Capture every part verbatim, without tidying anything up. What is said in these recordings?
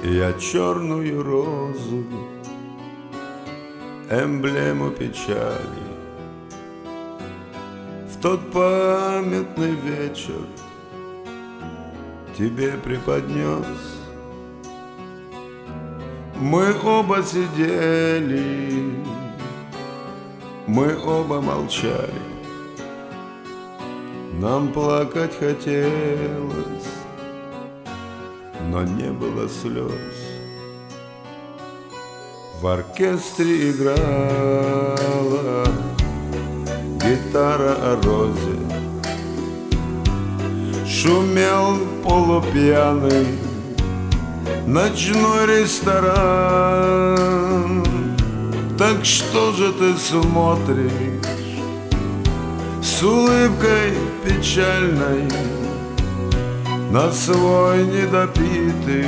Я черную розу, эмблему печали, в тот памятный вечер тебе преподнес. Мы оба сидели, мы оба молчали, нам плакать хотелось, но не было слез. В оркестре играла гитара о розе, шумел полупьяный ночной ресторан. Так что же ты смотришь с улыбкой печальной на свой недопитый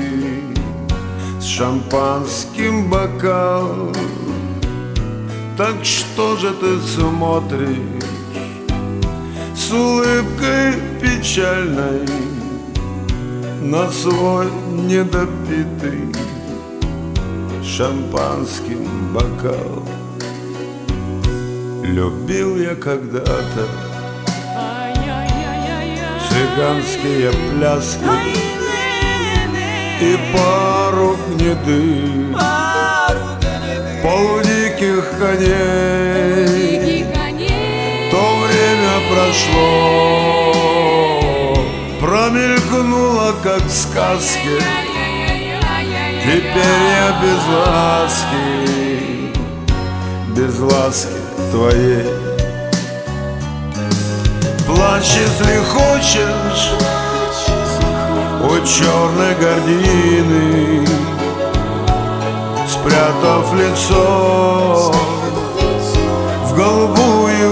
с шампанским бокал? Так что же ты смотришь с улыбкой печальной на свой недопитый шампанским бокал? Любил я когда-то цыганские пляски и пару гнедых полудиких коней. То время прошло, промелькнуло, как в сказке. Теперь я без ласки, без ласки твоей. Плачь, если хочешь, у черной гардины, спрятав лицо в голубую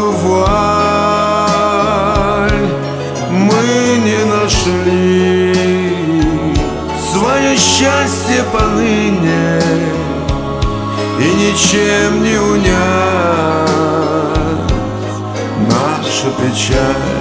вуаль. Мы не нашли свое счастье поныне, и ничем не унять нашу печаль.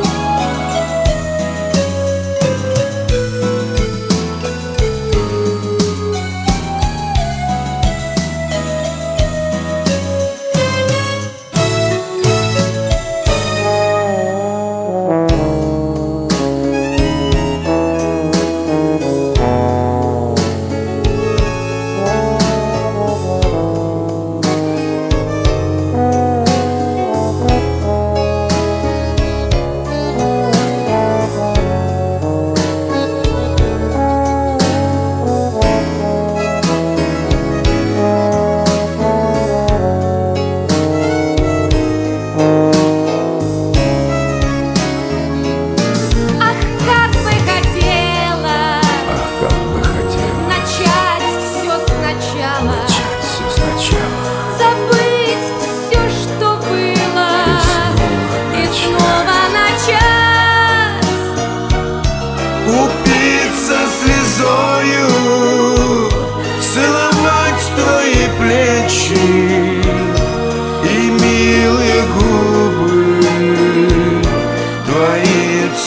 Упиться слезою, целовать твои плечи и милые губы твои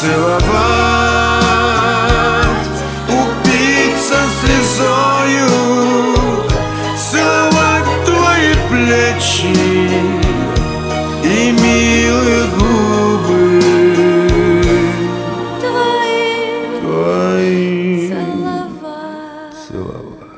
целовать. Упиться слезою, целовать твои плечи и милые губы твои твои целовать. целовать.